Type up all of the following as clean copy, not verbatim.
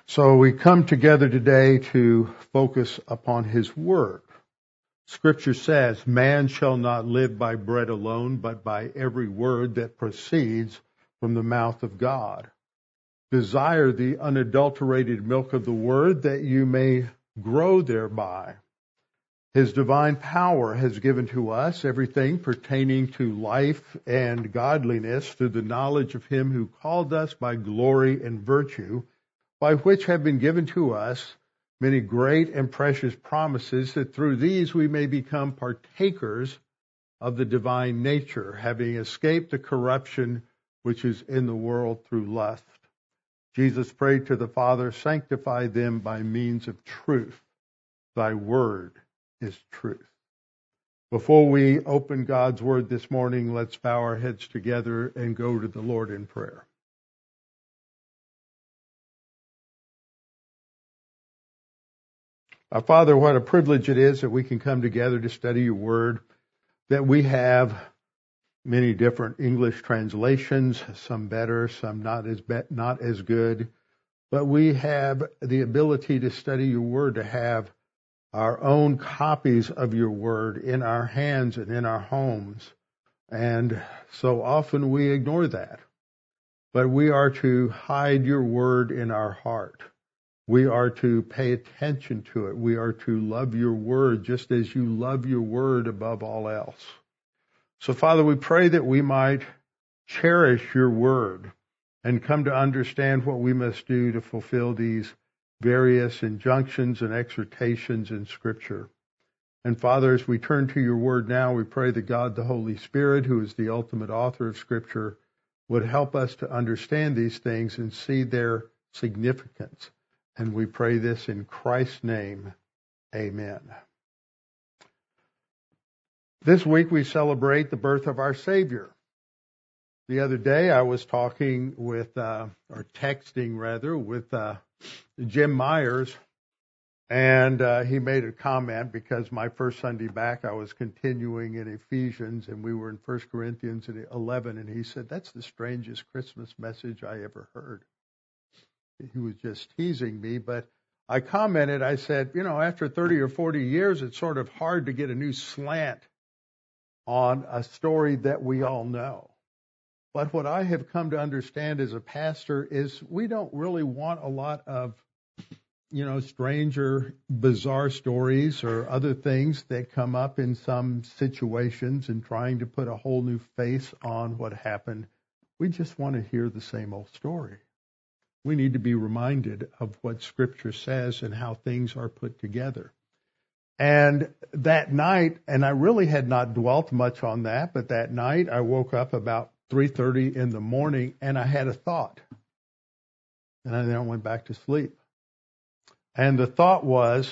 So we come together today to focus upon His Word. Scripture says, man shall not live by bread alone, but by every word that proceeds from the mouth of God. Desire the unadulterated milk of the Word that you may grow thereby. His divine power has given to us everything pertaining to life and godliness through the knowledge of Him who called us by glory and virtue, by which have been given to us many great and precious promises, that through these we may become partakers of the divine nature, having escaped the corruption which is in the world through lust. Jesus prayed to the Father, sanctify them by means of truth. Thy word is truth. Before we open God's word this morning, let's bow our heads together and go to the Lord in prayer. Our Father, what a privilege it is that we can come together to study your word, that we have many different English translations, some better, some not as good, but we have the ability to study your word, to have our own copies of your word in our hands and in our homes. And so often we ignore that. But we are to hide your word in our heart. We are to pay attention to it. We are to love your word just as you love your word above all else. So, Father, we pray that we might cherish your word and come to understand what we must do to fulfill these various injunctions and exhortations in Scripture. And, Father, as we turn to your word now, we pray that God, the Holy Spirit, who is the ultimate author of Scripture, would help us to understand these things and see their significance. And we pray this in Christ's name. Amen. This week we celebrate the birth of our Savior. The other day I was talking with, or texting rather, with Jim Myers, and he made a comment because my first Sunday back I was continuing in Ephesians and we were in 1 Corinthians 11, and he said, that's the strangest Christmas message I ever heard. He was just teasing me, but I commented, I said, after 30 or 40 years, it's sort of hard to get a new slant on a story that we all know. But what I have come to understand as a pastor is we don't really want a lot of, strange or bizarre stories or other things that come up in some situations and trying to put a whole new face on what happened. We just want to hear the same old story. We need to be reminded of what Scripture says and how things are put together. And that night, and I really had not dwelt much on that, but that night I woke up about 3:30 in the morning and I had a thought. And then I went back to sleep. And the thought was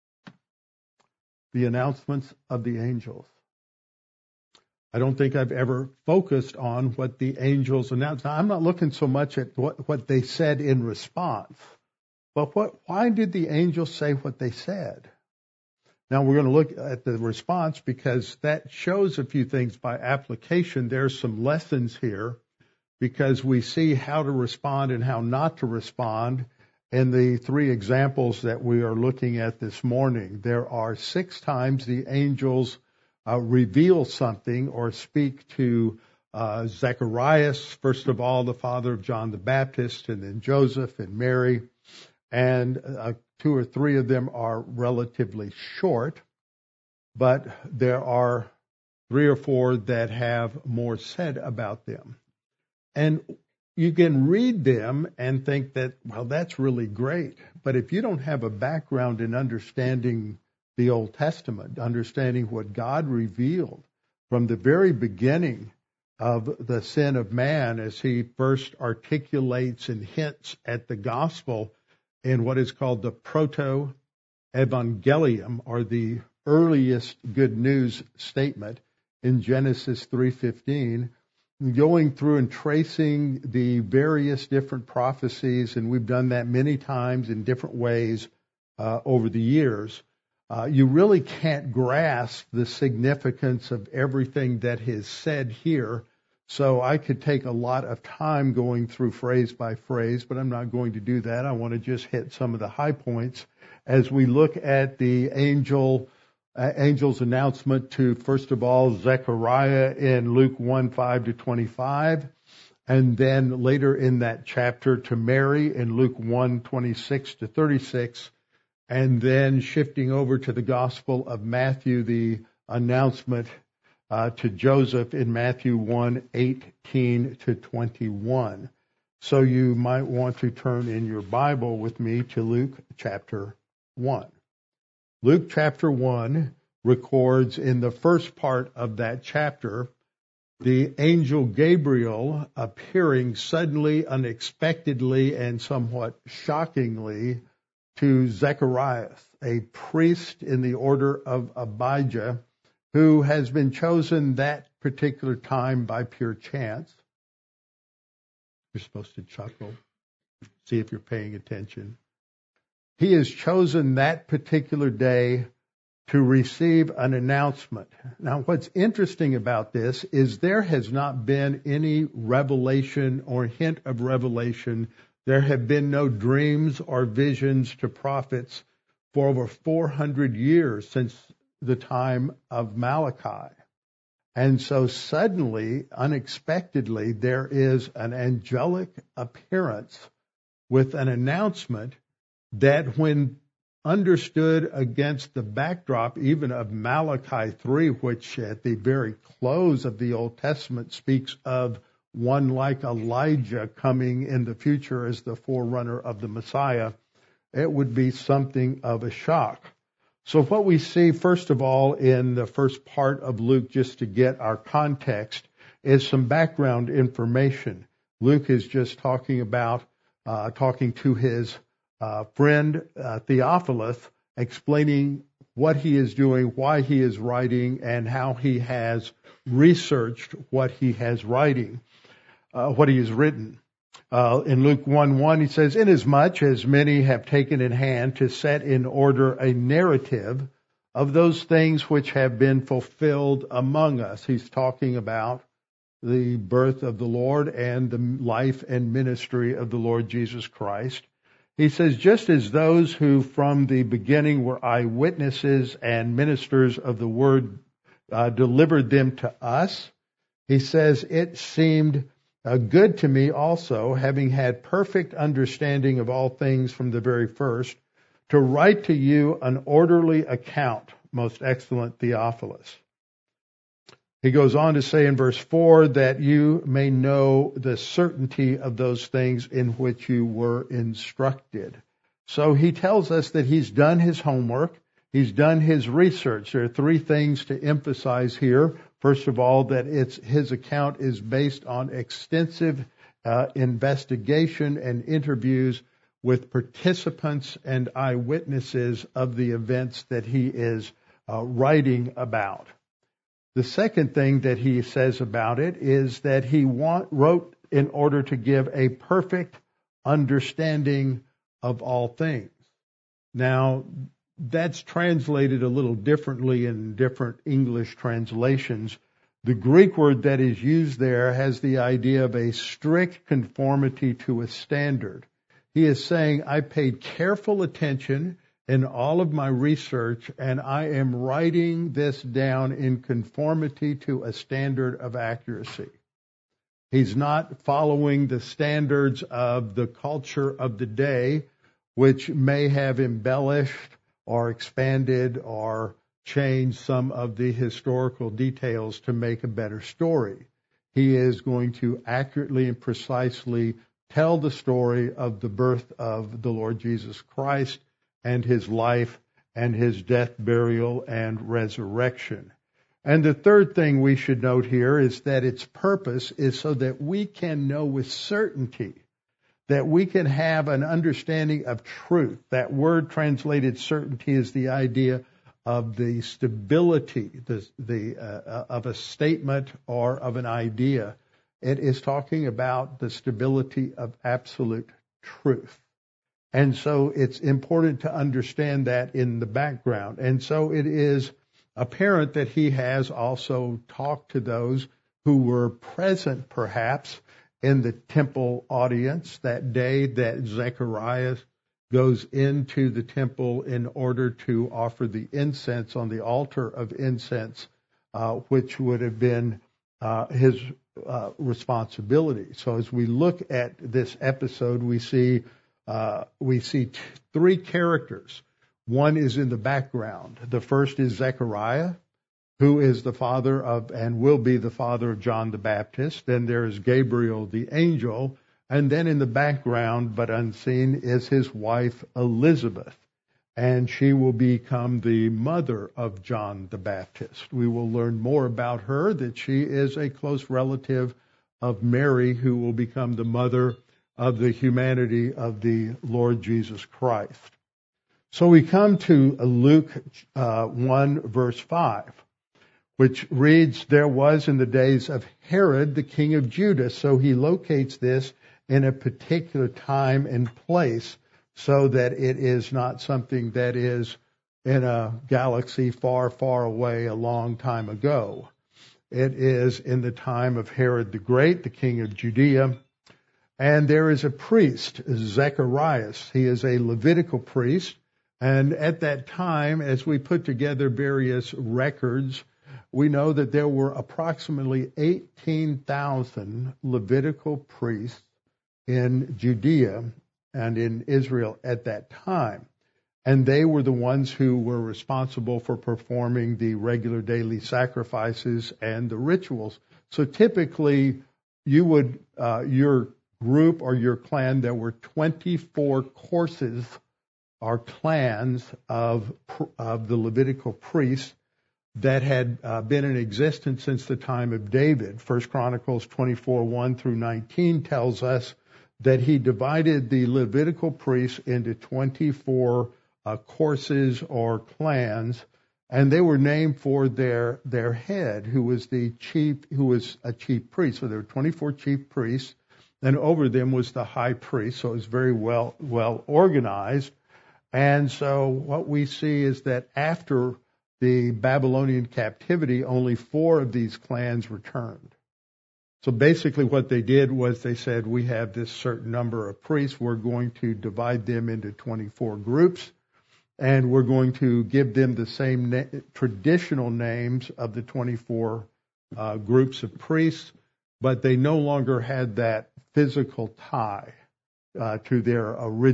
the announcements of the angels. I don't think I've ever focused on what the angels announced. Now, I'm not looking so much at what they said in response, but why did the angels say what they said? Now, we're going to look at the response because that shows a few things by application. There's some lessons here because we see how to respond and how not to respond in the three examples that we are looking at this morning. There are 6 times the angels reveal something or speak to Zacharias, first of all, the father of John the Baptist, and then Joseph and Mary. And 2 or 3 of them are relatively short, but there are 3 or 4 that have more said about them. And you can read them and think that, well, that's really great. But if you don't have a background in understanding the Old Testament, understanding what God revealed from the very beginning of the sin of man as he first articulates and hints at the gospel in what is called the proto-evangelium, or the earliest good news statement in Genesis 3:15, going through and tracing the various different prophecies, and we've done that many times in different ways over the years. You really can't grasp the significance of everything that is said here So I could take a lot of time going through phrase by phrase, but I'm not going to do that. I want to just hit some of the high points as we look at the angel's announcement to, first of all, Zechariah in Luke 1:5-25, and then later in that chapter to Mary in Luke 1:26-36, and then shifting over to the Gospel of Matthew, the announcement to Joseph in Matthew 1:18-21. So you might want to turn in your Bible with me to Luke chapter 1. Luke chapter 1 records in the first part of that chapter the angel Gabriel appearing suddenly, unexpectedly, and somewhat shockingly to Zechariah, a priest in the order of Abijah, who has been chosen that particular time by pure chance. You're supposed to chuckle, see if you're paying attention. He is chosen that particular day to receive an announcement. Now, what's interesting about this is there has not been any revelation or hint of revelation. There have been no dreams or visions to prophets for over 400 years since the time of Malachi. And so suddenly, unexpectedly, there is an angelic appearance with an announcement that, when understood against the backdrop even of Malachi 3, which at the very close of the Old Testament speaks of one like Elijah coming in the future as the forerunner of the Messiah, it would be something of a shock. So what we see, first of all, in the first part of Luke, just to get our context, is some background information. Luke is just talking to his friend Theophilus, explaining what he is doing, why he is writing, and how he has researched what he has written. In Luke 1:1, he says, "Inasmuch as many have taken in hand to set in order a narrative of those things which have been fulfilled among us." He's talking about the birth of the Lord and the life and ministry of the Lord Jesus Christ. He says, "Just as those who from the beginning were eyewitnesses and ministers of the word delivered them to us," he says, "it seemed good to me also, having had perfect understanding of all things from the very first, to write to you an orderly account, most excellent Theophilus." He goes on to say in verse 4 that you may know the certainty of those things in which you were instructed. So he tells us that he's done his homework. He's done his research. There are three things to emphasize here. First of all, that his account is based on extensive investigation and interviews with participants and eyewitnesses of the events that he is writing about. The second thing that he says about it is that he wrote in order to give a perfect understanding of all things. Now, that's translated a little differently in different English translations. The Greek word that is used there has the idea of a strict conformity to a standard. He is saying, I paid careful attention in all of my research, and I am writing this down in conformity to a standard of accuracy. He's not following the standards of the culture of the day, which may have embellished or expanded or changed some of the historical details to make a better story. He is going to accurately and precisely tell the story of the birth of the Lord Jesus Christ and his life and his death, burial, and resurrection. And the third thing we should note here is that its purpose is so that we can know with certainty, that we can have an understanding of truth. That word translated certainty is the idea of the stability of a statement or of an idea. It is talking about the stability of absolute truth. And so it's important to understand that in the background. And so it is apparent that he has also talked to those who were present perhaps in the temple audience that day that Zechariah goes into the temple in order to offer the incense on the altar of incense, which would have been his responsibility. So as we look at this episode, we see three characters. One is in the background. The first is Zechariah, who is the father of and will be the father of John the Baptist. Then there is Gabriel the angel. And then in the background, but unseen, is his wife Elizabeth. And she will become the mother of John the Baptist. We will learn more about her, that she is a close relative of Mary, who will become the mother of the humanity of the Lord Jesus Christ. So we come to Luke 1, verse 5, which reads, "There was in the days of Herod, the king of Judah." So he locates this in a particular time and place so that it is not something that is in a galaxy far, far away a long time ago. It is in the time of Herod the Great, the king of Judea. And there is a priest, Zacharias. He is a Levitical priest. And at that time, as we put together various records, we know that there were approximately 18,000 Levitical priests in Judea and in Israel at that time. And they were the ones who were responsible for performing the regular daily sacrifices and the rituals. So typically, you would, your group or your clan, there were 24 courses or clans of the Levitical priests that had been in existence since the time of David. 1 Chronicles 24, 1 through 19 tells us that he divided the Levitical priests into 24 courses or clans, and they were named for their head, who was a chief priest. So there were 24 chief priests, and over them was the high priest. So it was very well organized. And so what we see is that after the Babylonian captivity, only 4 of these clans returned. So basically what they did was they said, we have this certain number of priests, we're going to divide them into 24 groups, and we're going to give them the same traditional names of the 24 groups of priests, but they no longer had that physical tie to their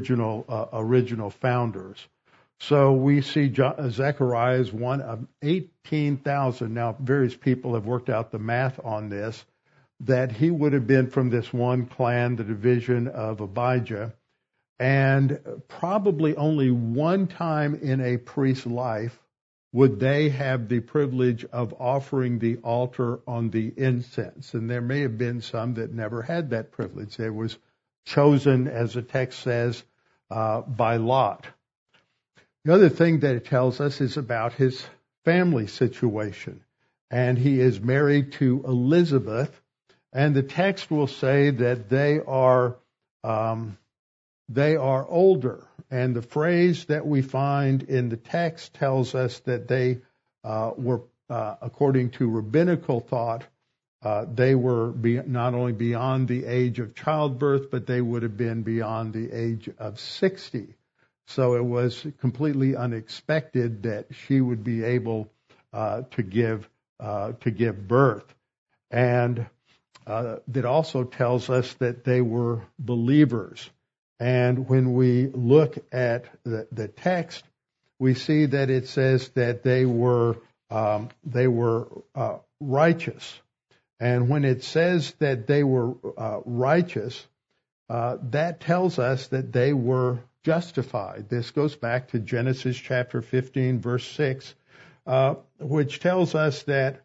original founders. So we see Zechariah is one of 18,000. Now, various people have worked out the math on this, that he would have been from this one clan, the division of Abijah, and probably only one time in a priest's life would they have the privilege of offering the altar on the incense. And there may have been some that never had that privilege. They was chosen, as the text says, by lot. The other thing that it tells us is about his family situation. And he is married to Elizabeth, and the text will say that they are older. And the phrase that we find in the text tells us that they were, according to rabbinical thought, they were not only beyond the age of childbirth, but they would have been beyond the age of 60. So it was completely unexpected that she would be able to give birth. And that also tells us that they were believers. And when we look at the text, we see that it says that they were righteous. And when it says that they were righteous, that tells us that they were justified. This goes back to Genesis chapter 15, verse 6, which tells us that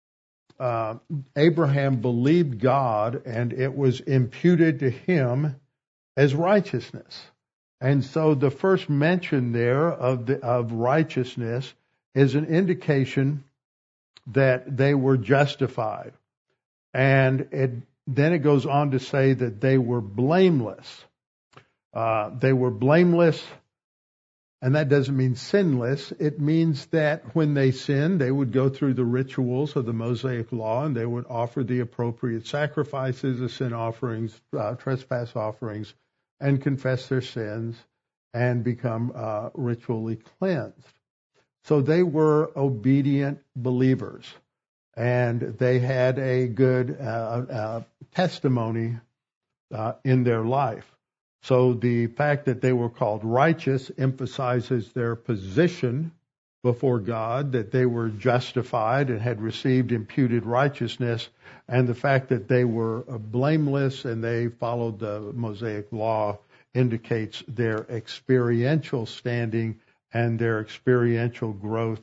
Abraham believed God and it was imputed to him as righteousness. And so the first mention there of righteousness is an indication that they were justified. And then it goes on to say that they were blameless. They were blameless And that doesn't mean sinless. It means that when they sinned, they would go through the rituals of the Mosaic Law, and they would offer the appropriate sacrifices, the sin offerings, trespass offerings, and confess their sins and become ritually cleansed. So they were obedient believers, and they had a good testimony in their life. So the fact that they were called righteous emphasizes their position before God, that they were justified and had received imputed righteousness, and the fact that they were blameless and they followed the Mosaic Law indicates their experiential standing and their experiential growth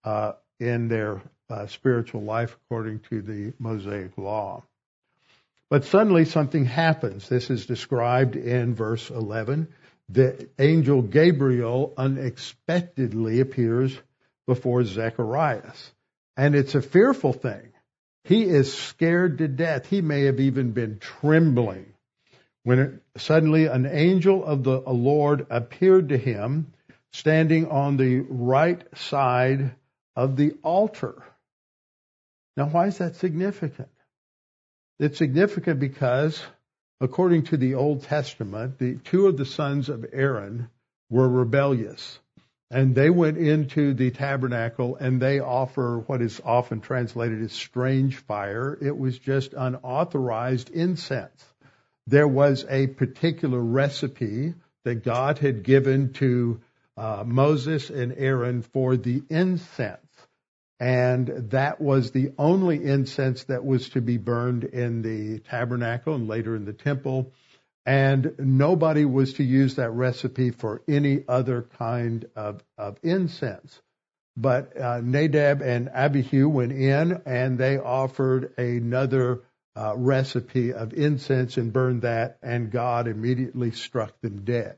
in their spiritual life according to the Mosaic Law. But suddenly something happens. This is described in verse 11. The angel Gabriel unexpectedly appears before Zacharias. And it's a fearful thing. He is scared to death. He may have even been trembling when suddenly an angel of the Lord appeared to him, standing on the right side of the altar. Now, why is that significant? It's significant because, according to the Old Testament, the two of the sons of Aaron were rebellious. And they went into the tabernacle and they offer what is often translated as strange fire. It was just unauthorized incense. There was a particular recipe that God had given to Moses and Aaron for the incense. And that was the only incense that was to be burned in the tabernacle and later in the temple. And nobody was to use that recipe for any other kind of incense. But Nadab and Abihu went in and they offered another recipe of incense and burned that, and God immediately struck them dead.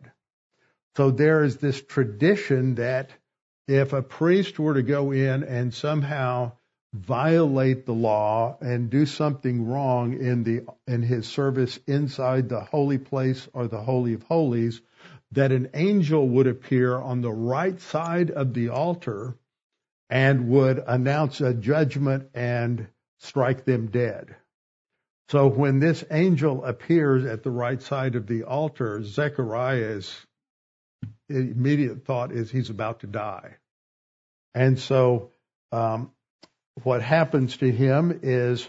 So there is this tradition that if a priest were to go in and somehow violate the law and do something wrong in his service inside the holy place or the Holy of Holies, that an angel would appear on the right side of the altar and would announce a judgment and strike them dead. So when this angel appears at the right side of the altar, Zechariah's immediate thought is he's about to die. And so what happens to him is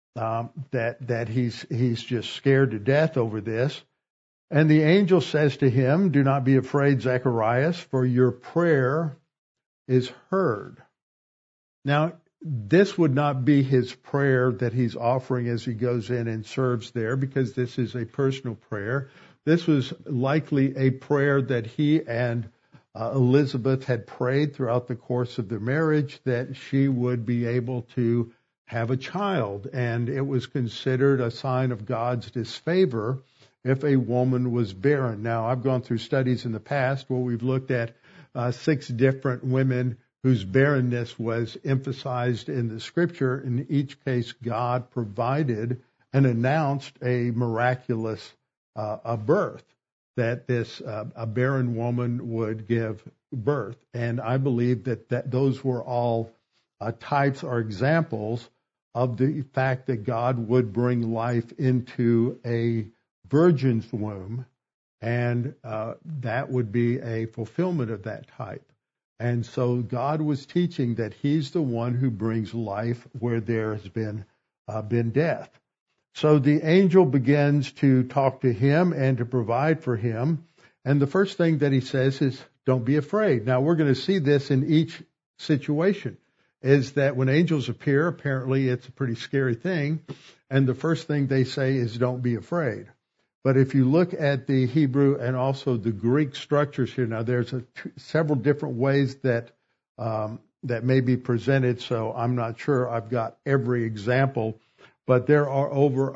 that he's just scared to death over this. And the angel says to him, "Do not be afraid, Zacharias, for your prayer is heard." Now, this would not be his prayer that he's offering as he goes in and serves there, because this is a personal prayer. This was likely a prayer that he and Elizabeth had prayed throughout the course of their marriage, that she would be able to have a child. And it was considered a sign of God's disfavor if a woman was barren. Now, I've gone through studies in the past where we've looked at 6 different women whose barrenness was emphasized in the scripture. In each case, God provided and announced a miraculous birth, that a barren woman would give birth. And I believe that those were all types or examples of the fact that God would bring life into a virgin's womb, and that would be a fulfillment of that type. And so God was teaching that he's the one who brings life where there has been death. So the angel begins to talk to him and to provide for him. And the first thing that he says is, don't be afraid. Now, we're going to see this in each situation, is that when angels appear, apparently it's a pretty scary thing. And the first thing they say is, don't be afraid. But if you look at the Hebrew and also the Greek structures here, now there's several different ways that may be presented, so I'm not sure I've got every example. But there are over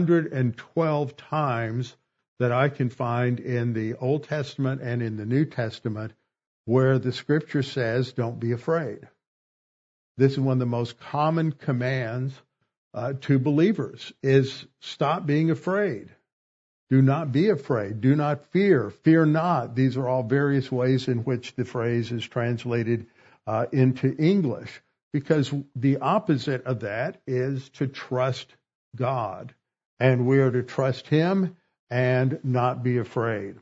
112 times that I can find in the Old Testament and in the New Testament where the scripture says, don't be afraid. This is one of the most common commands to believers, is stop being afraid. Do not be afraid. Do not fear. Fear not. These are all various ways in which the phrase is translated into English, because the opposite of that is to trust God. And we are to trust Him and not be afraid.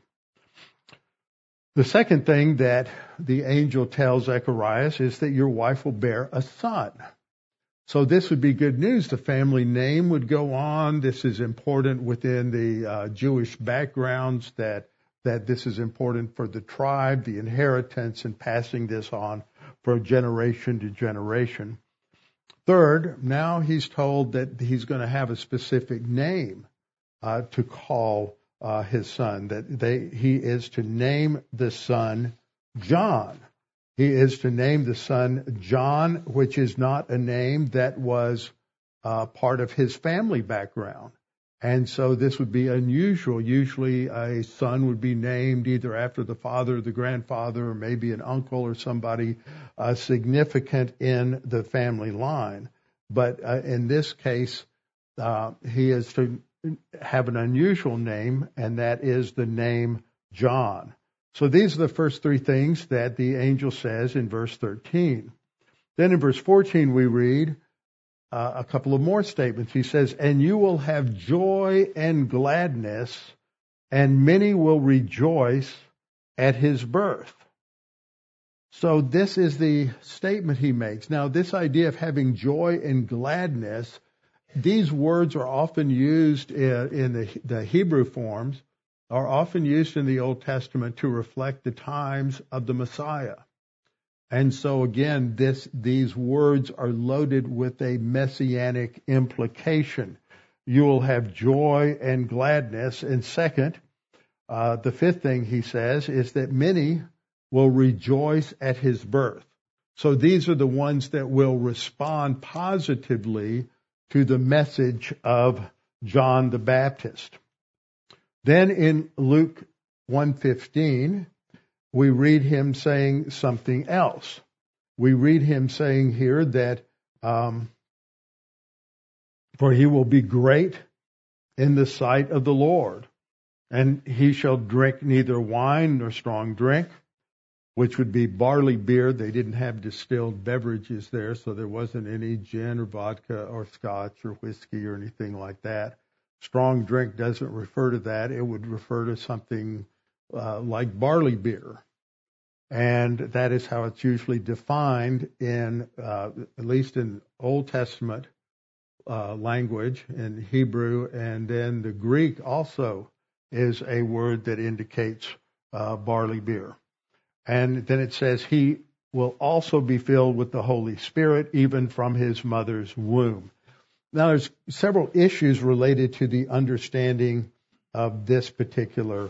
The second thing that the angel tells Zechariah is that your wife will bear a son. So this would be good news. The family name would go on. This is important within the Jewish backgrounds, that this is important for the tribe, the inheritance, and passing this on from generation to generation. Third, now he's told that he's going to have a specific name to call his son, that he is to name the son John. He is to name the son John, which is not a name that was part of his family background. And so this would be unusual. Usually a son would be named either after the father or the grandfather, or maybe an uncle or somebody significant in the family line. But in this case, he is to have an unusual name, and that is the name John. So these are the first three things that the angel says in verse 13. Then in verse 14 we read a couple of more statements. He says, and you will have joy and gladness, and many will rejoice at his birth. So this is the statement he makes. Now, this idea of having joy and gladness, these words are often used in the Hebrew forms, are often used in the Old Testament to reflect the times of the Messiah. And so again, these words are loaded with a messianic implication. You will have joy and gladness. And second, the fifth thing he says is that many will rejoice at his birth. So these are the ones that will respond positively to the message of John the Baptist. Then in Luke 1:15, we read him saying something else. We read him saying here that, for he will be great in the sight of the Lord, and he shall drink neither wine nor strong drink, which would be barley beer. They didn't have distilled beverages there, so there wasn't any gin or vodka or scotch or whiskey or anything like that. Strong drink doesn't refer to that. It would refer to something like barley beer. And that is how it's usually defined in, at least in Old Testament language, in Hebrew, and then the Greek also is a word that indicates barley beer. And then it says he will also be filled with the Holy Spirit, even from his mother's womb. Now, there's several issues related to the understanding of this particular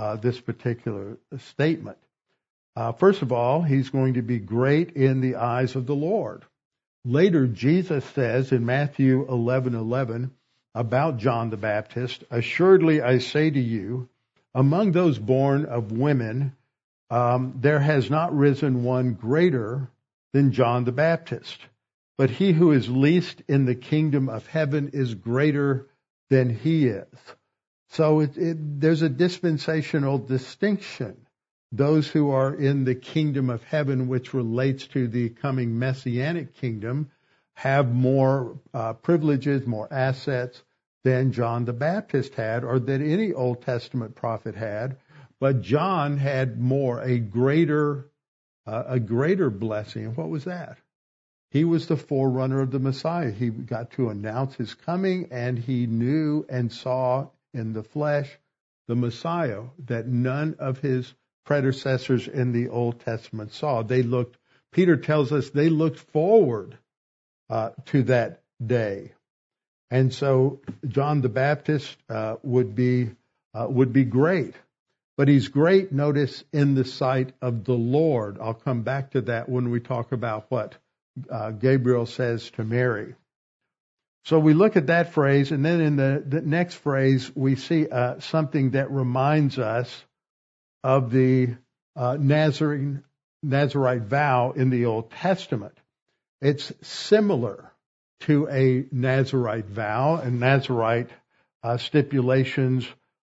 statement. First of all, he's going to be great in the eyes of the Lord. Later, Jesus says in Matthew 11:11 about John the Baptist, assuredly I say to you, among those born of women, there has not risen one greater than John the Baptist. But he who is least in the kingdom of heaven is greater than he is. So there's a dispensational distinction. Those who are in the kingdom of heaven, which relates to the coming messianic kingdom, have more privileges, more assets than John the Baptist had, or that any Old Testament prophet had. But John had more, a greater blessing. And what was that? He was the forerunner of the Messiah. He got to announce his coming, and he knew and saw in the flesh the Messiah that none of his predecessors in the Old Testament saw. Peter tells us they looked forward to that day. And so John the Baptist would be great. But he's great, notice, in the sight of the Lord. I'll come back to that when we talk about what Gabriel says to Mary. So we look at that phrase, and then in the next phrase, we see something that reminds us of the Nazarite vow in the Old Testament. It's similar to a Nazarite vow, and Nazarite stipulations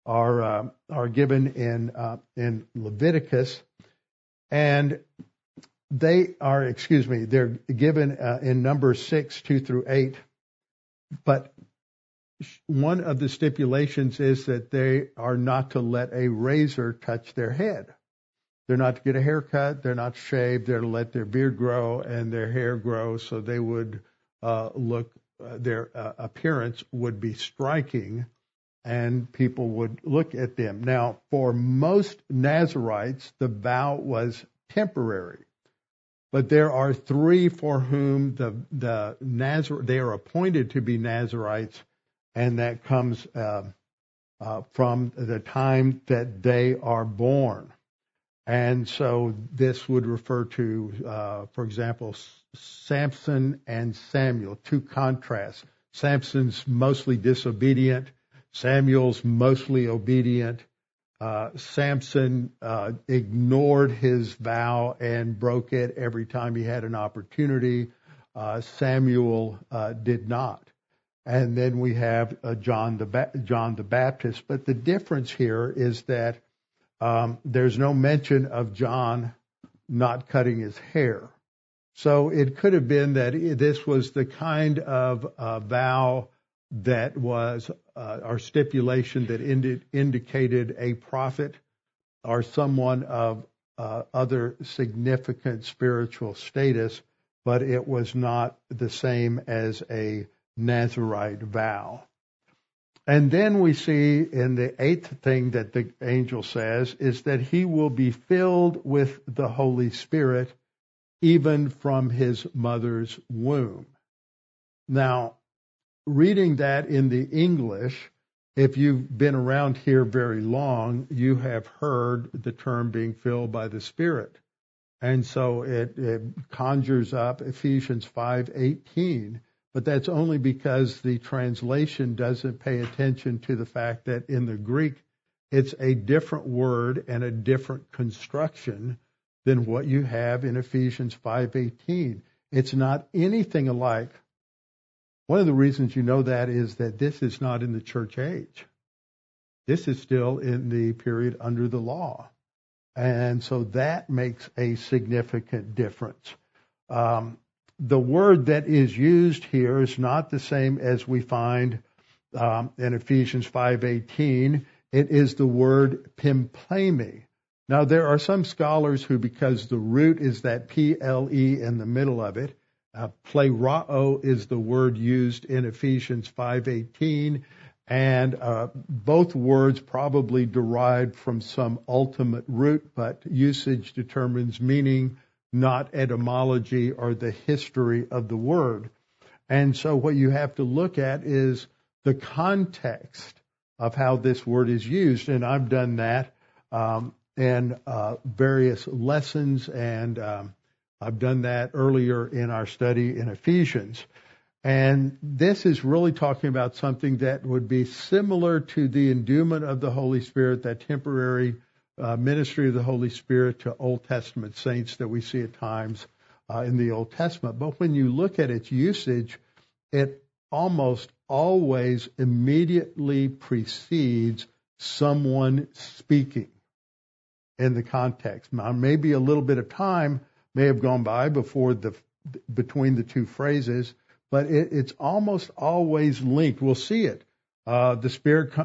are given in Leviticus, and they're given in Numbers 6, 2 through 8. But one of the stipulations is that they are not to let a razor touch their head. They're not to get a haircut. They're not to shave. They're to let their beard grow and their hair grow, so they would their appearance would be striking, and people would look at them. Now, for most Nazarites, the vow was temporary. But there are three for whom they are appointed to be Nazarites, and that comes from the time that they are born. And so this would refer to, for example, Samson and Samuel, two contrasts. Samson's mostly disobedient. Samuel's mostly obedient. Samson ignored his vow and broke it every time he had an opportunity. Samuel did not. And then we have John the Baptist. But the difference here is that there's no mention of John not cutting his hair. So it could have been that this was the kind of vow that was our stipulation that indicated a prophet or someone of other significant spiritual status, but it was not the same as a Nazirite vow. And then we see in the eighth thing that the angel says is that he will be filled with the Holy Spirit even from his mother's womb. Now, reading that in the English, if you've been around here very long, you have heard the term being filled by the Spirit. And so it conjures up Ephesians 5:18, but that's only because the translation doesn't pay attention to the fact that in the Greek, it's a different word and a different construction than what you have in Ephesians 5:18. It's not anything alike. One of the reasons you know that is that this is not in the church age. This is still in the period under the law. And so that makes a significant difference. The word that is used here is not the same as we find in Ephesians 5:18. It is the word pimpleme. Now, there are some scholars who, because the root is that P-L-E in the middle of it, plerao is the word used in Ephesians 5:18, and both words probably derived from some ultimate root, but usage determines meaning, not etymology or the history of the word. And so what you have to look at is the context of how this word is used, and I've done that in various lessons, and I've done that earlier in our study in Ephesians. And this is really talking about something that would be similar to the endowment of the Holy Spirit, that temporary ministry of the Holy Spirit to Old Testament saints that we see at times in the Old Testament. But when you look at its usage, it almost always immediately precedes someone speaking in the context. Now, maybe a little bit of time may have gone by between the two phrases, but it's almost always linked. We'll see it. The Spirit,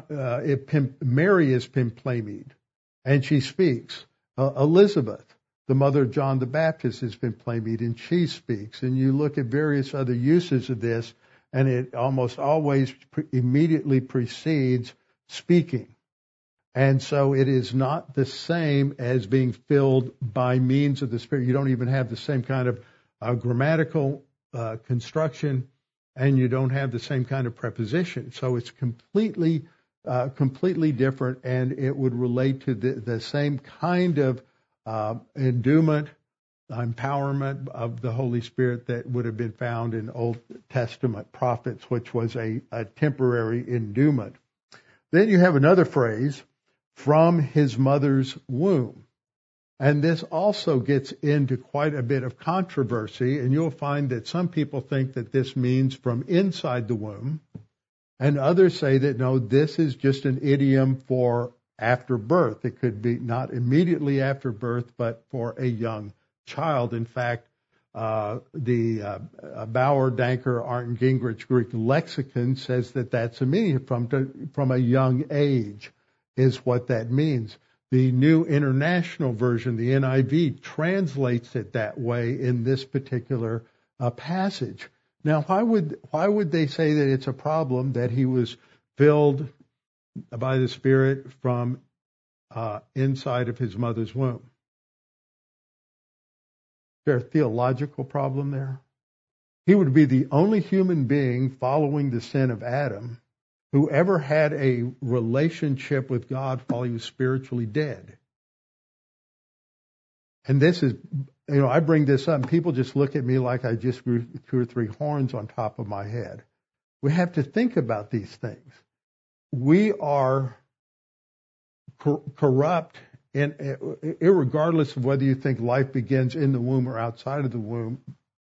Mary is pimplamed, and she speaks. Elizabeth, the mother of John the Baptist, is pimplamed, and she speaks. And you look at various other uses of this, and it almost always immediately precedes speaking. And so it is not the same as being filled by means of the Spirit. You don't even have the same kind of grammatical construction, and you don't have the same kind of preposition. So it's completely different, and it would relate to the same kind of endowment, empowerment of the Holy Spirit that would have been found in Old Testament prophets, which was a temporary endowment. Then you have another phrase, from his mother's womb. And this also gets into quite a bit of controversy, and you'll find that some people think that this means from inside the womb, And others say that no, this is just an idiom for after birth. It could be not immediately after birth, but for a young child. In fact, the Bauer, Danker, Arndt, Gingrich Greek lexicon says that that's a meaning from a young age is what that means. The New International Version, the NIV, translates it that way in this particular passage. Now, why would they say that it's a problem that he was filled by the Spirit from inside of his mother's womb? Is there a theological problem there? He would be the only human being following the sin of Adam who ever had a relationship with God while he was spiritually dead. And this is, I bring this up and people just look at me like I just grew 2 or 3 horns on top of my head. We have to think about these things. We are corrupt, and irregardless of whether you think life begins in the womb or outside of the womb,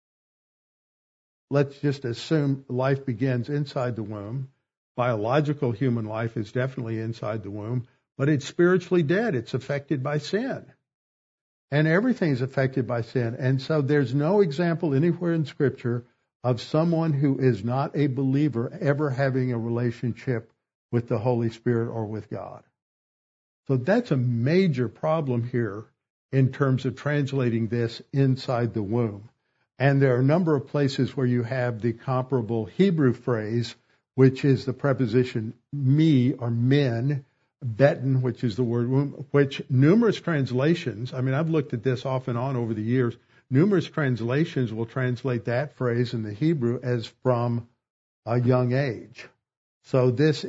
let's just assume life begins inside the womb. Biological human life is definitely inside the womb, but it's spiritually dead. It's affected by sin. And everything's affected by sin. And so there's no example anywhere in Scripture of someone who is not a believer ever having a relationship with the Holy Spirit or with God. So that's a major problem here in terms of translating this inside the womb. And there are a number of places where you have the comparable Hebrew phrase, which is the preposition me or min, beton, which is the word womb, which numerous translations, I've looked at this off and on over the years, numerous translations will translate that phrase in the Hebrew as from a young age. So this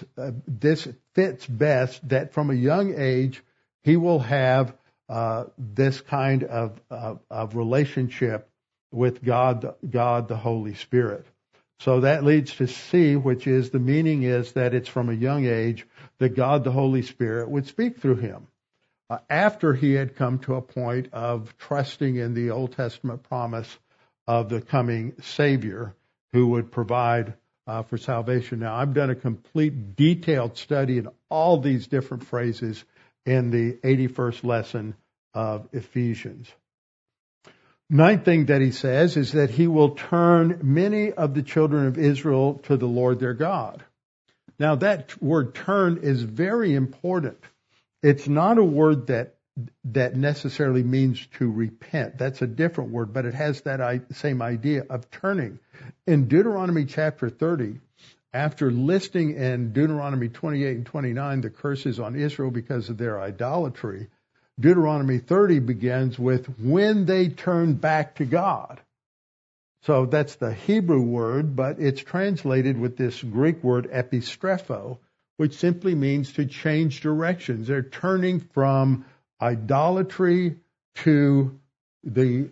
fits best that from a young age he will have this kind of relationship with God the Holy Spirit. So that leads to C, which is the meaning is that it's from a young age that God the Holy Spirit would speak through him. After he had come to a point of trusting in the Old Testament promise of the coming Savior who would provide for salvation. Now, I've done a complete detailed study in all these different phrases in the 81st lesson of Ephesians. Ninth thing that he says is that he will turn many of the children of Israel to the Lord their God. Now, that word turn is very important. It's not a word that necessarily means to repent. That's a different word, but it has that same idea of turning. In Deuteronomy chapter 30, after listing in Deuteronomy 28 and 29 the curses on Israel because of their idolatry, Deuteronomy 30 begins with when they turn back to God. So that's the Hebrew word, but it's translated with this Greek word epistrepho, which simply means to change directions. They're turning from idolatry to the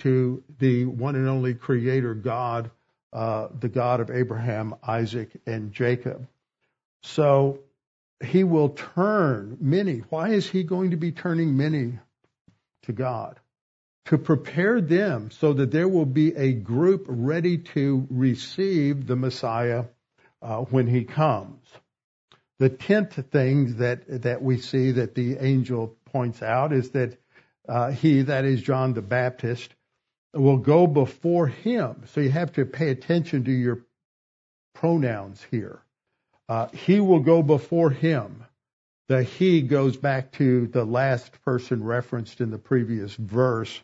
one and only Creator God, the God of Abraham, Isaac, and Jacob. So he will turn many. Why is he going to be turning many to God? To prepare them so that there will be a group ready to receive the Messiah when he comes. The 10th thing that we see that the angel points out is that he, that is John the Baptist, will go before him. So you have to pay attention to your pronouns here. He will go before him. The he goes back to the last person referenced in the previous verse,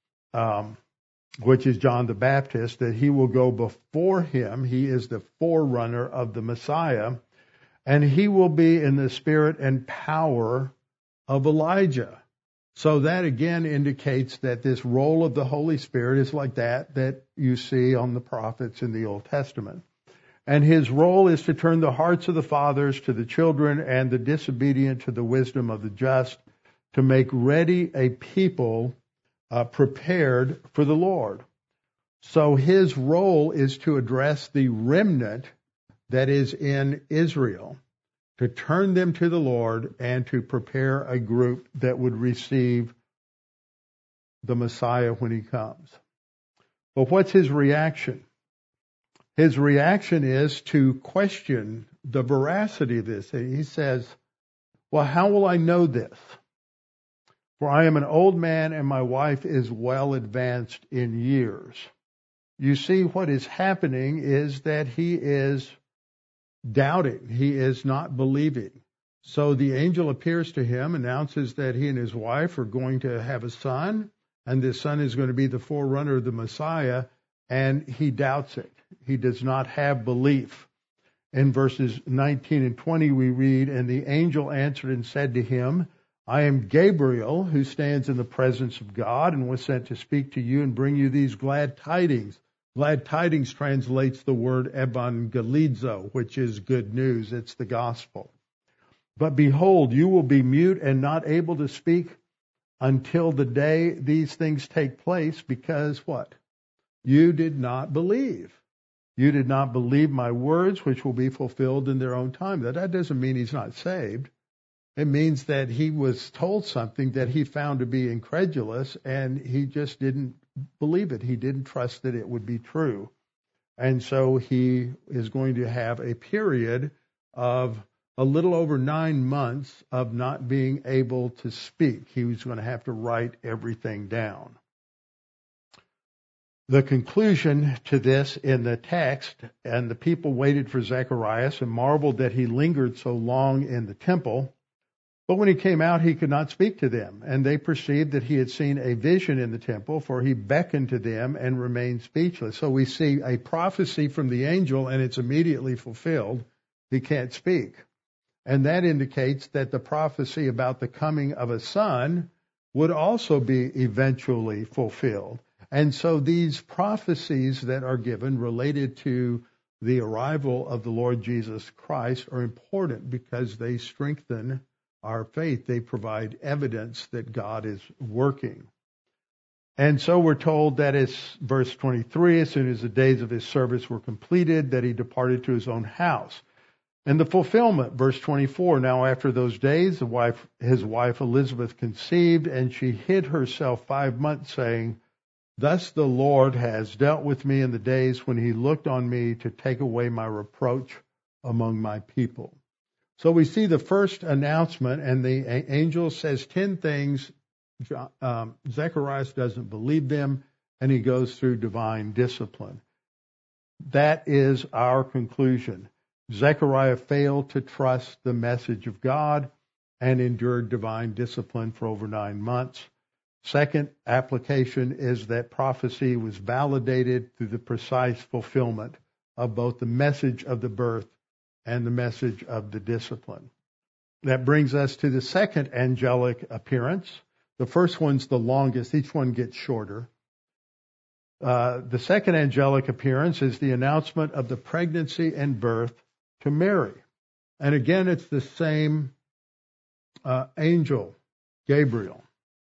which is John the Baptist, that he will go before him. He is the forerunner of the Messiah, and he will be in the spirit and power of Elijah. So that again indicates that this role of the Holy Spirit is like that you see on the prophets in the Old Testament. And his role is to turn the hearts of the fathers to the children and the disobedient to the wisdom of the just, to make ready a people prepared for the Lord. So his role is to address the remnant that is in Israel, to turn them to the Lord and to prepare a group that would receive the Messiah when he comes. But what's his reaction? his reaction is to question the veracity of this. He says, well, how will I know this? For I am an old man and my wife is well advanced in years. You see, what is happening is that he is doubting. He is not believing. So the angel appears to him, announces that he and his wife are going to have a son, and this son is going to be the forerunner of the Messiah, and he doubts it. He does not have belief. In verses 19 and 20 we read, and the angel answered and said to him, I am Gabriel, who stands in the presence of God, and was sent to speak to you and bring you these glad tidings. Glad tidings translates the word evangelizo, which is good news. It's the gospel. But behold, you will be mute and not able to speak until the day these things take place, because what? You did not believe. You did not believe my words, which will be fulfilled in their own time. That doesn't mean he's not saved. It means that he was told something that he found to be incredulous, and he just didn't believe it. He didn't trust that it would be true. And so he is going to have a period of a little over 9 months of not being able to speak. He was going to have to write everything down. The conclusion to this in the text, and the people waited for Zacharias and marveled that he lingered so long in the temple. But when he came out, he could not speak to them, and they perceived that he had seen a vision in the temple, for he beckoned to them and remained speechless. So we see a prophecy from the angel, and it's immediately fulfilled. He can't speak. And that indicates that the prophecy about the coming of a son would also be eventually fulfilled. And so these prophecies that are given related to the arrival of the Lord Jesus Christ are important because they strengthen our faith. They provide evidence that God is working. And so we're told that it's verse 23, as soon as the days of his service were completed, that he departed to his own house. And the fulfillment, verse 24, now after those days, his wife Elizabeth conceived, and she hid herself 5 months, saying, Thus the Lord has dealt with me in the days when he looked on me to take away my reproach among my people. So we see the first announcement, and the angel says 10 things. Zacharias doesn't believe them, and he goes through divine discipline. That is our conclusion. Zechariah failed to trust the message of God and endured divine discipline for over 9 months. Second application is that prophecy was validated through the precise fulfillment of both the message of the birth and the message of the discipline. That brings us to the second angelic appearance. The first one's the longest. Each one gets shorter. The second angelic appearance is the announcement of the pregnancy and birth to Mary. And again, it's the same angel, Gabriel.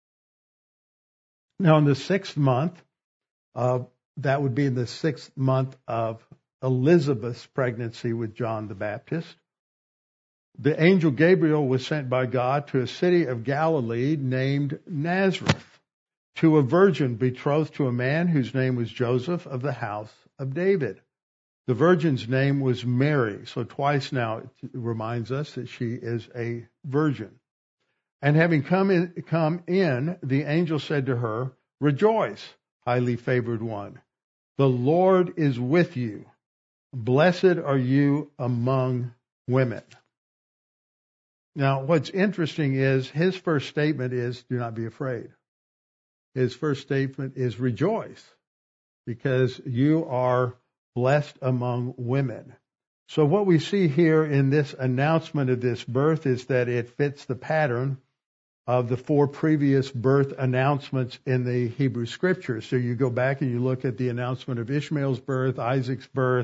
Now, in the 6th month, that would be in the 6th month of Elizabeth's pregnancy with John the Baptist, the angel Gabriel was sent by God to a city of Galilee named Nazareth, to a virgin betrothed to a man whose name was Joseph of the house of David. The virgin's name was Mary, so twice now it reminds us that she is a virgin. And having come in, the angel said to her, Rejoice, highly favored one. The Lord is with you. Blessed are you among women. Now, what's interesting is his first statement is, do not be afraid. His first statement is rejoice, because you are blessed among women. So what we see here in this announcement of this birth is that it fits the pattern of the 4 previous birth announcements in the Hebrew Scriptures. So you go back and you look at the announcement of Ishmael's birth, Isaac's birth,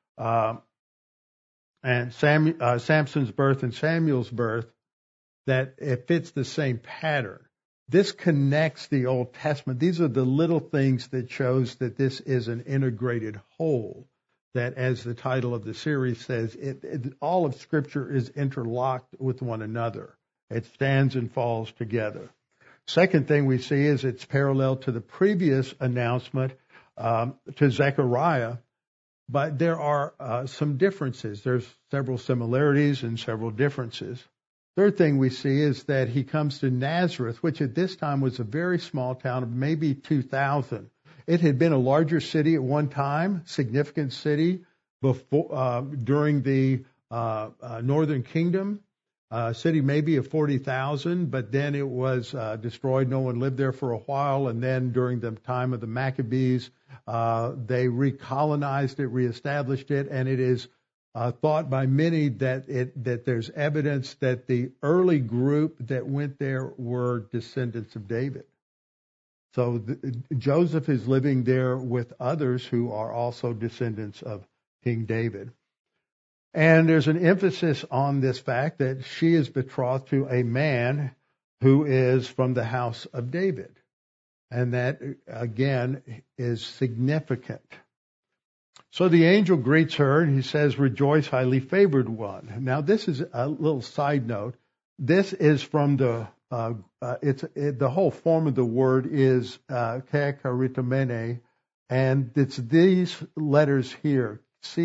and Samson's birth and Samuel's birth, that it fits the same pattern. This connects the Old Testament. These are the little things that shows that this is an integrated whole, that, as the title of the series says, all of Scripture is interlocked with one another. It stands and falls together. Second thing we see is it's parallel to the previous announcement to Zechariah. but there are some differences. There's several similarities and several differences. Third thing we see is that he comes to Nazareth, which at this time was a very small town of maybe 2,000. It had been a larger city at one time, significant city before during the Northern Kingdom. City maybe of 40,000, but then it was destroyed. No one lived there for a while, and then during the time of the Maccabees, they recolonized it, reestablished it, and it is thought by many that there's evidence that the early group that went there were descendants of David. So Joseph is living there with others who are also descendants of King David. And there's an emphasis on this fact that she is betrothed to a man who is from the house of David. And that, again, is significant. So the angel greets her and he says, "Rejoice, highly favored one." Now, this is a little side note. This is from the whole form of the word is charitomene, and it's these letters here,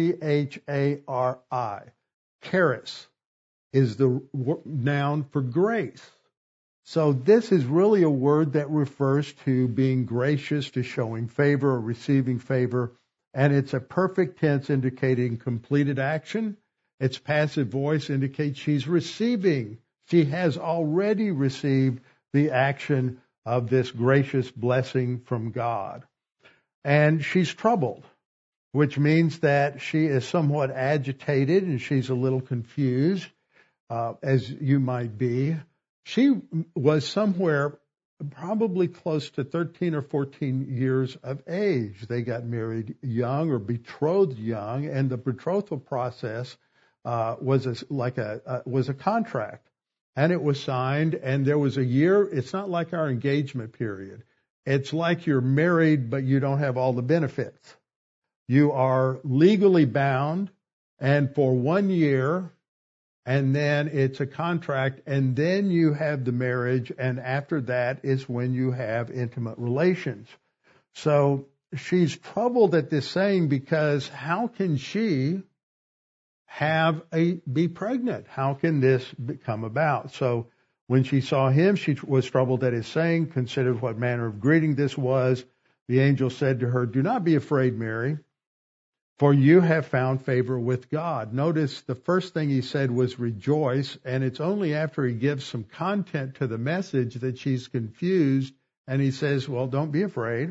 C-H-A-R-I. Charis is the noun for grace. So this is really a word that refers to being gracious, to showing favor or receiving favor. And it's a perfect tense indicating completed action. Its passive voice indicates she's receiving. She has already received the action of this gracious blessing from God. And she's troubled, which means that she is somewhat agitated and she's a little confused, as you might be. She was somewhere probably close to 13 or 14 years of age. They got married young or betrothed young, and the betrothal process was a contract, and it was signed, and there was a year. It's not like our engagement period. It's like you're married, but you don't have all the benefits. You are legally bound, and for 1 year, and then it's a contract, and then you have the marriage, and after that is when you have intimate relations. So she's troubled at this saying, because how can she be pregnant? How can this come about? So when she saw him, she was troubled at his saying, considered what manner of greeting this was. The angel said to her, "Do not be afraid, Mary, for you have found favor with God." Notice the first thing he said was rejoice, and it's only after he gives some content to the message that she's confused, and he says, well, don't be afraid,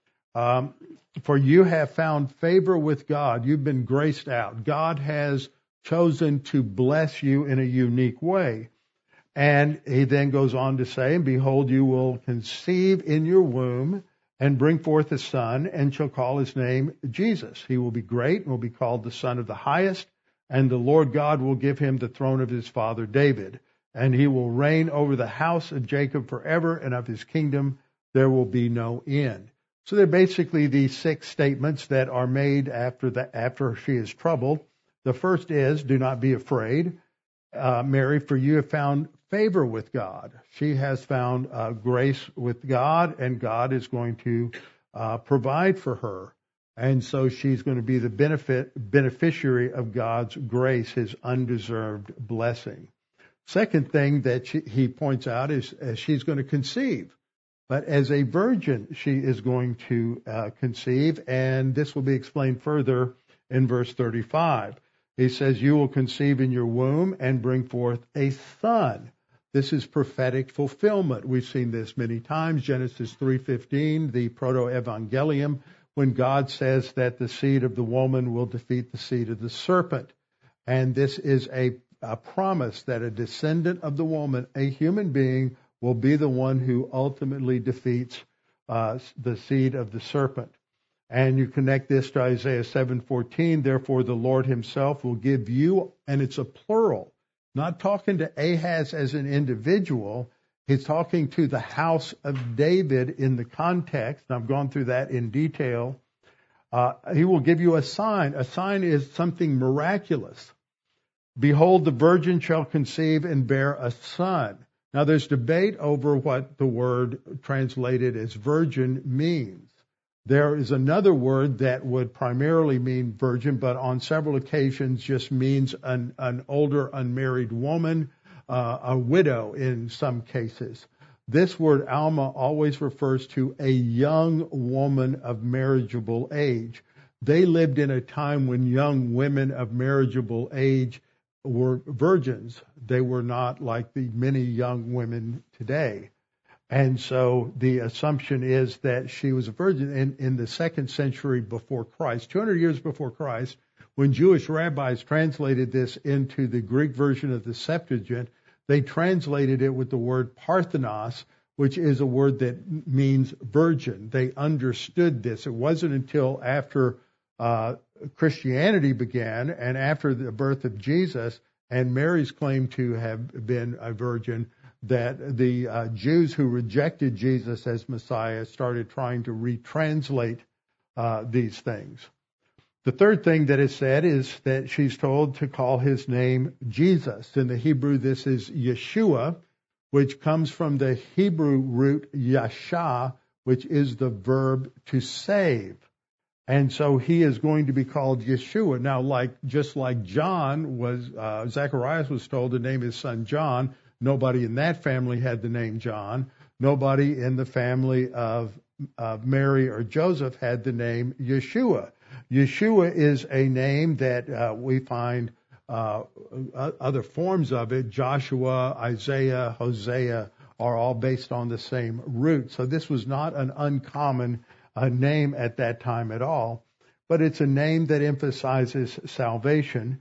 for you have found favor with God. You've been graced out. God has chosen to bless you in a unique way. And he then goes on to say, "And behold, you will conceive in your womb and bring forth a son, and shall call his name Jesus. He will be great and will be called the Son of the Highest, and the Lord God will give him the throne of his father David. And he will reign over the house of Jacob forever, and of his kingdom there will be no end." So they're basically these 6 statements that are made after she is troubled. The first is, "Do not be afraid, Mary, for you have found favor with God." She has found grace with God, and God is going to provide for her. And so she's going to be the beneficiary of God's grace, his undeserved blessing. Second thing that he points out is she's going to conceive. But as a virgin, she is going to conceive, and this will be explained further in verse 35. He says, "You will conceive in your womb and bring forth a son." This is prophetic fulfillment. We've seen this many times. Genesis 3:15, the proto-evangelium, when God says that the seed of the woman will defeat the seed of the serpent. And this is a promise that a descendant of the woman, a human being, will be the one who ultimately defeats the seed of the serpent. And you connect this to Isaiah 7:14, "Therefore the Lord himself will give you," and it's a plural, not talking to Ahaz as an individual. He's talking to the house of David in the context. And I've gone through that in detail. He will give you a sign. A sign is something miraculous. "Behold, the virgin shall conceive and bear a son." Now there's debate over what the word translated as virgin means. There is another word that would primarily mean virgin, but on several occasions just means an older unmarried woman, a widow in some cases. This word Alma always refers to a young woman of marriageable age. They lived in a time when young women of marriageable age were virgins. They were not like the many young women today. And so the assumption is that she was a virgin in the 2nd century before Christ, 200 years before Christ, when Jewish rabbis translated this into the Greek version of the Septuagint. They translated it with the word Parthenos, which is a word that means virgin. They understood this. It wasn't until after Christianity began and after the birth of Jesus and Mary's claim to have been a virgin that the Jews who rejected Jesus as Messiah started trying to retranslate these things. The third thing that is said is that she's told to call his name Jesus. In the Hebrew, this is Yeshua, which comes from the Hebrew root yasha, which is the verb to save. And so he is going to be called Yeshua. Now, just like John was, Zacharias was told to name his son John. Nobody in that family had the name John. Nobody in the family of Mary or Joseph had the name Yeshua. Yeshua is a name that we find other forms of it. Joshua, Isaiah, Hosea are all based on the same root. So this was not an uncommon name at that time at all, but it's a name that emphasizes salvation,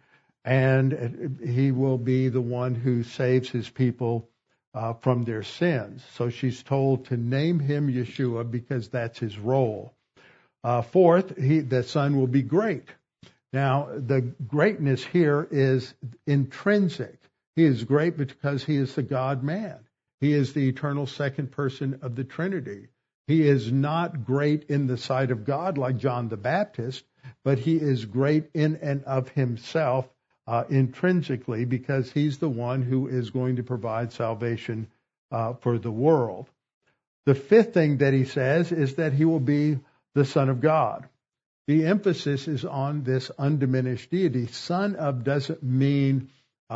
and he will be the one who saves his people from their sins. So she's told to name him Yeshua because that's his role. Fourth, the son will be great. Now, the greatness here is intrinsic. He is great because he is the God-man. He is the eternal second person of the Trinity. He is not great in the sight of God like John the Baptist, but he is great in and of himself intrinsically because he's the one who is going to provide salvation for the world. The fifth thing that he says is that he will be the Son of God. The emphasis is on this undiminished deity. Son of doesn't mean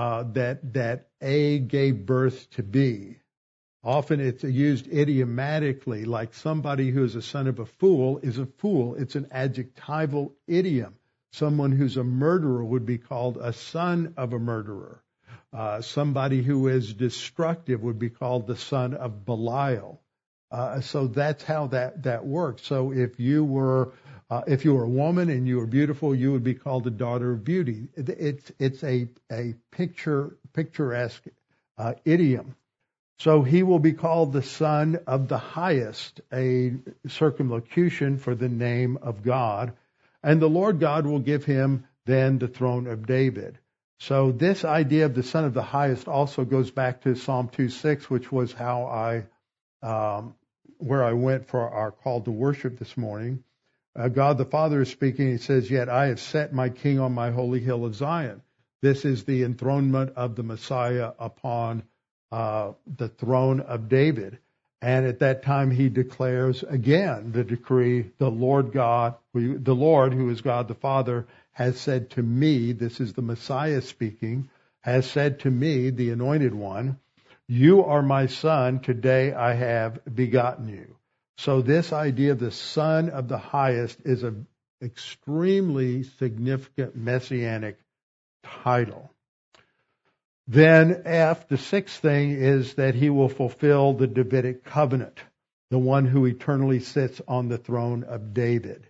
that A gave birth to B. Often it's used idiomatically, like somebody who is a son of a fool is a fool. It's an adjectival idiom. Someone who's a murderer would be called a son of a murderer. Somebody who is destructive would be called the son of Belial. So that's how that works. So if you were a woman and you were beautiful, you would be called the daughter of beauty. It's a picturesque idiom. So he will be called the Son of the Highest, a circumlocution for the name of God. And the Lord God will give him then the throne of David. So this idea of the Son of the Highest also goes back to Psalm 2:6, which was how where I went for our call to worship this morning. God the Father is speaking. He says, "Yet I have set my king on my holy hill of Zion." This is the enthronement of the Messiah upon the throne of David. And at that time he declares again the decree, the Lord, who is God the Father, has said to me, this is the Messiah speaking, has said to me, the anointed one, "You are my son, today I have begotten you." So this idea of the Son of the Highest is an extremely significant messianic title. Then the sixth thing is that he will fulfill the Davidic covenant, the one who eternally sits on the throne of David.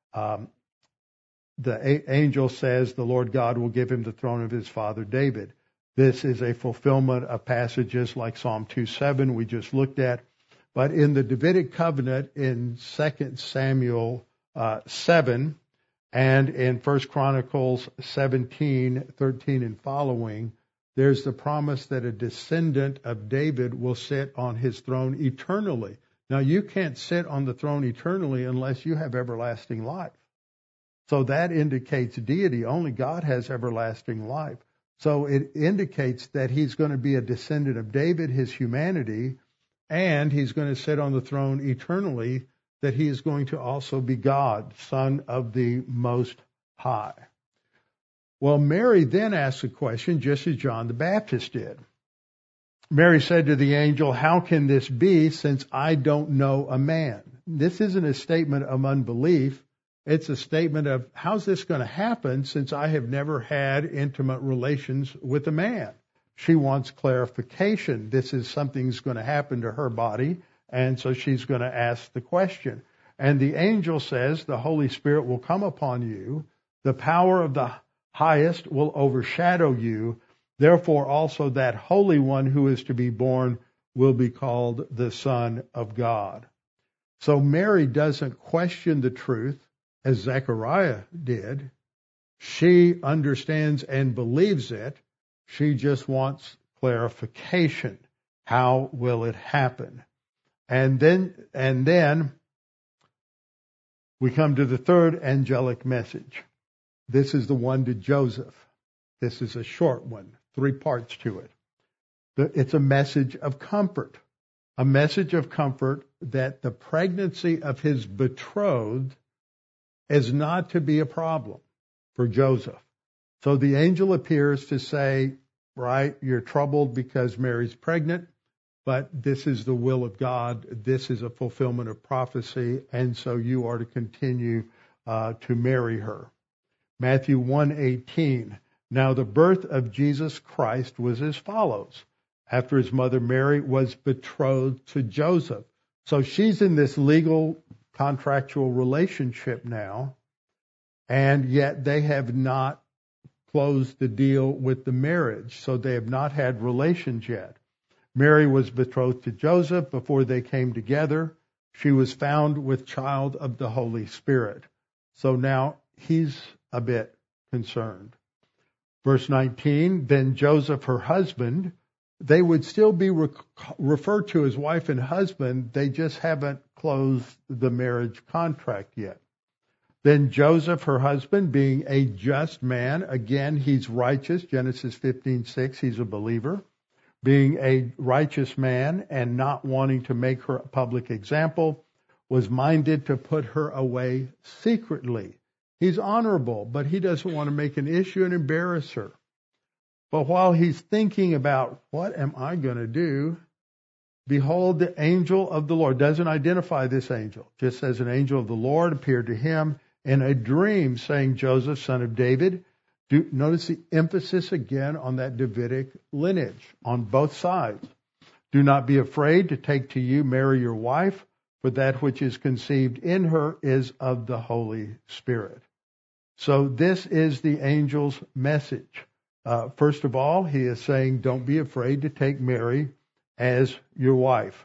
The angel says the Lord God will give him the throne of his father David. This is a fulfillment of passages like Psalm 2:7 we just looked at. But in the Davidic covenant in 2 Samuel 7 and in 1 Chronicles 17:13 and following, there's the promise that a descendant of David will sit on his throne eternally. Now, you can't sit on the throne eternally unless you have everlasting life. So that indicates deity. Only God has everlasting life. So it indicates that he's going to be a descendant of David, his humanity, and he's going to sit on the throne eternally that he is going to also be God, Son of the Most High. Well, Mary then asks a question just as John the Baptist did. Mary said to the angel, "How can this be since I don't know a man?" This isn't a statement of unbelief. It's a statement of, how's this going to happen since I have never had intimate relations with a man? She wants clarification. This is something's going to happen to her body, and so she's going to ask the question. And the angel says, "The Holy Spirit will come upon you. The power of the highest will overshadow you. Therefore also that Holy One who is to be born will be called the Son of God." So Mary doesn't question the truth as Zechariah did. She understands and believes it. She just wants clarification. How will it happen? And then we come to the third angelic message. This is the one to Joseph. This is a short one, 3 parts to it. It's a message of comfort. A message of comfort that the pregnancy of his betrothed is not to be a problem for Joseph. So the angel appears to say, right, you're troubled because Mary's pregnant, but this is the will of God. This is a fulfillment of prophecy, and so you are to continue to marry her. Matthew 1:18. Now the birth of Jesus Christ was as follows. After his mother Mary was betrothed to Joseph. So she's in this legal contractual relationship now, and yet they have not closed the deal with the marriage, so they have not had relations yet. Mary was betrothed to Joseph before they came together. She was found with child of the Holy Spirit. So now he's a bit concerned. Verse 19, then Joseph, her husband, they would still be referred to as wife and husband. They just haven't closed the marriage contract yet. Then Joseph, her husband, being a just man, again, he's righteous. Genesis 15:6, he's a believer. Being a righteous man and not wanting to make her a public example, was minded to put her away secretly. He's honorable, but he doesn't want to make an issue and embarrass her. But while he's thinking about, what am I going to do? Behold, the angel of the Lord. Doesn't identify this angel. Just says an angel of the Lord appeared to him in a dream, saying, Joseph, son of David. Notice the emphasis again on that Davidic lineage on both sides. Do not be afraid to take to you Mary your wife, for that which is conceived in her is of the Holy Spirit. So this is the angel's message. First of all, he is saying, don't be afraid to take Mary as your wife.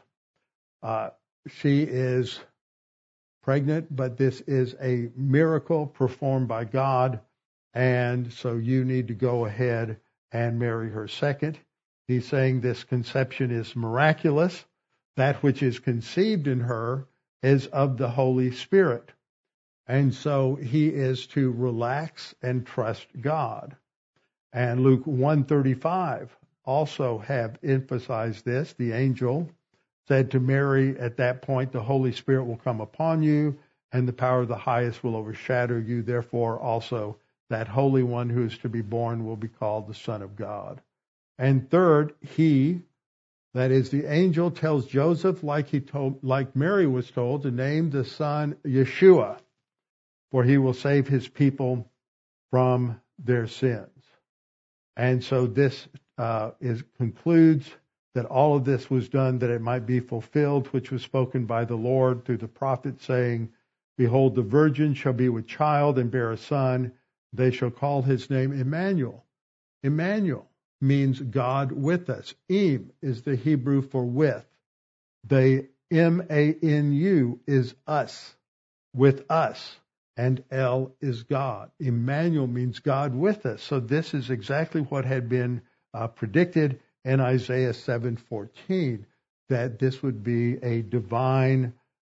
She is pregnant, but this is a miracle performed by God, and so you need to go ahead and marry her. Second, he's saying this conception is miraculous. That which is conceived in her is of the Holy Spirit. And so he is to relax and trust God. And Luke 1:35 also have emphasized this. The angel said to Mary at that point, the Holy Spirit will come upon you, and the power of the highest will overshadow you. Therefore, also that Holy One who is to be born will be called the Son of God. And third, he, that is the angel, tells Joseph, like Mary was told, to name the son Yeshua, for he will save his people from their sins. And so this concludes that all of this was done that it might be fulfilled, which was spoken by the Lord through the prophet, saying, Behold, the virgin shall be with child and bear a son. They shall call his name Emmanuel. Emmanuel means God with us. Im is the Hebrew for with. The M-A-N-U is us, with us. And El is God. Emmanuel means God with us. So this is exactly what had been predicted in Isaiah 7:14, that this would be a divine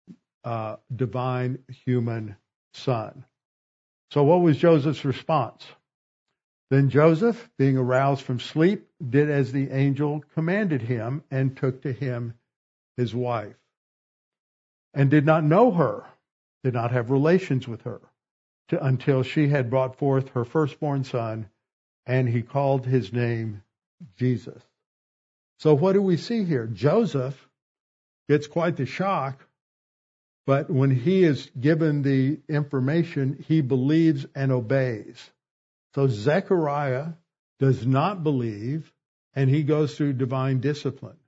human son. So what was Joseph's response? Then Joseph, being aroused from sleep, did as the angel commanded him and took to him his wife. and did not know her, did not have relations with her, until she had brought forth her firstborn son, and he called his name Jesus. So what do we see here? Joseph gets quite the shock, but when he is given the information, he believes and obeys. So Zechariah does not believe, and he goes through divine discipline.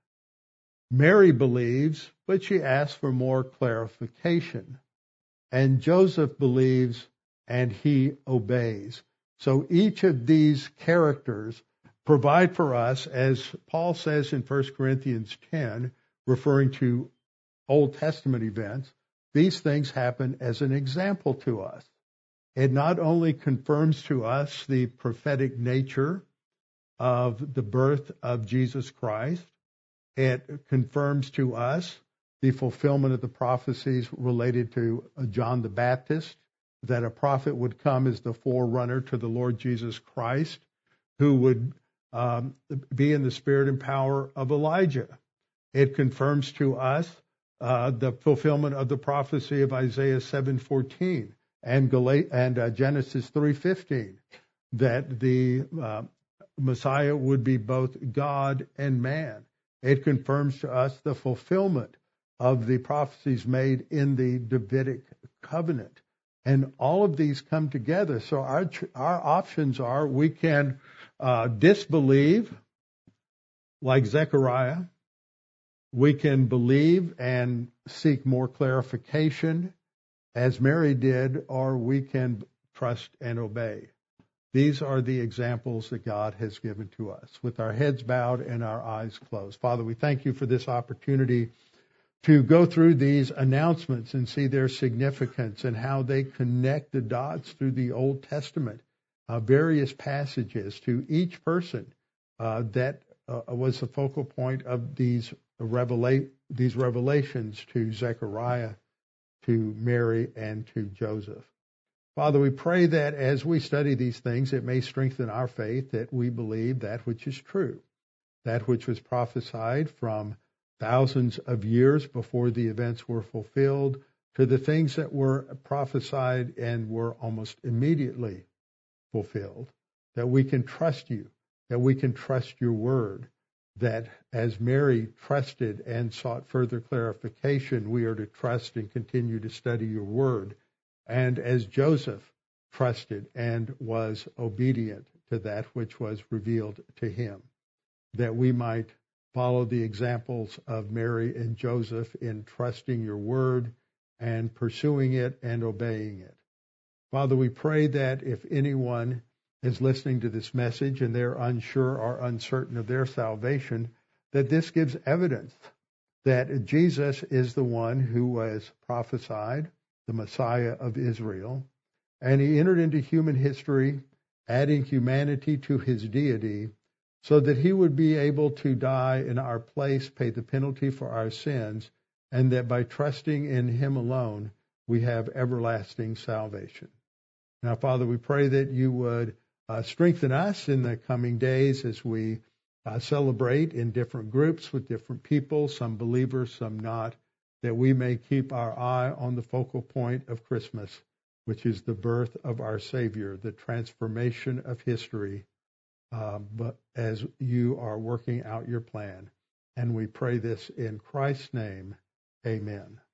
Mary believes, but she asks for more clarification. And Joseph believes, and he obeys. So each of these characters provide for us, as Paul says in 1 Corinthians 10, referring to Old Testament events, these things happen as an example to us. It not only confirms to us the prophetic nature of the birth of Jesus Christ, it confirms to us the fulfillment of the prophecies related to John the Baptist, that a prophet would come as the forerunner to the Lord Jesus Christ, who would be in the spirit and power of Elijah. It confirms to us the fulfillment of the prophecy of Isaiah 7:14 and Genesis 3:15, that the Messiah would be both God and man. It confirms to us the fulfillment of the prophecies made in the Davidic covenant. And all of these come together. So our options are: we can disbelieve, like Zechariah. We can believe and seek more clarification, as Mary did, or we can trust and obey. These are the examples that God has given to us, with our heads bowed and our eyes closed. Father, we thank you for this opportunity to go through these announcements and see their significance and how they connect the dots through the Old Testament, various passages to each person that was the focal point of these revelations to Zechariah, to Mary, and to Joseph. Father, we pray that as we study these things, it may strengthen our faith, that we believe that which is true, that which was prophesied from thousands of years before the events were fulfilled, to the things that were prophesied and were almost immediately fulfilled, that we can trust you, that we can trust your word, that as Mary trusted and sought further clarification, we are to trust and continue to study your word. And as Joseph trusted and was obedient to that which was revealed to him, that we might follow the examples of Mary and Joseph in trusting your word and pursuing it and obeying it. Father, we pray that if anyone is listening to this message and they're unsure or uncertain of their salvation, that this gives evidence that Jesus is the one who was prophesied, the Messiah of Israel, and he entered into human history, adding humanity to his deity, so that he would be able to die in our place, pay the penalty for our sins, and that by trusting in him alone, we have everlasting salvation. Now, Father, we pray that you would strengthen us in the coming days as we celebrate in different groups with different people, some believers, some not, that we may keep our eye on the focal point of Christmas, which is the birth of our Savior, the transformation of history, but as you are working out your plan. And we pray this in Christ's name. Amen.